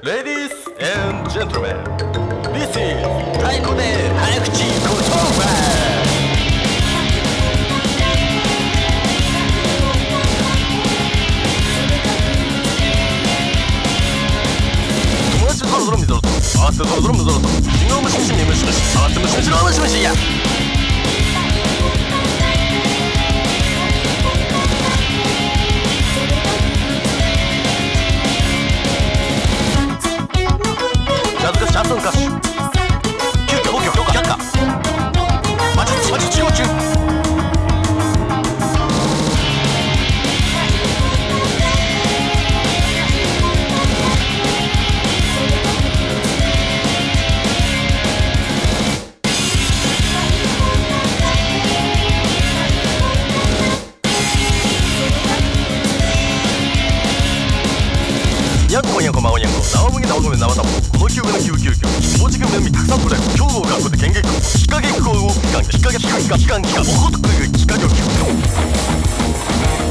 Ladies and gentlemen, this is 太鼓で早口言葉。友達とゾロゾロ見ぞろと合わせてゾロゾロ見ぞろと違うムシムシにムシムシ合わせてムシムシのムシムシや。シャンソン歌手急遽5曲却下マジ治療中。にゃんこにゃんこまごにゃんこ生麦生米生卵このキューブの999高知県の海たくさん取れる兵庫学校で見学日陰飛行を期間おことくい日陰を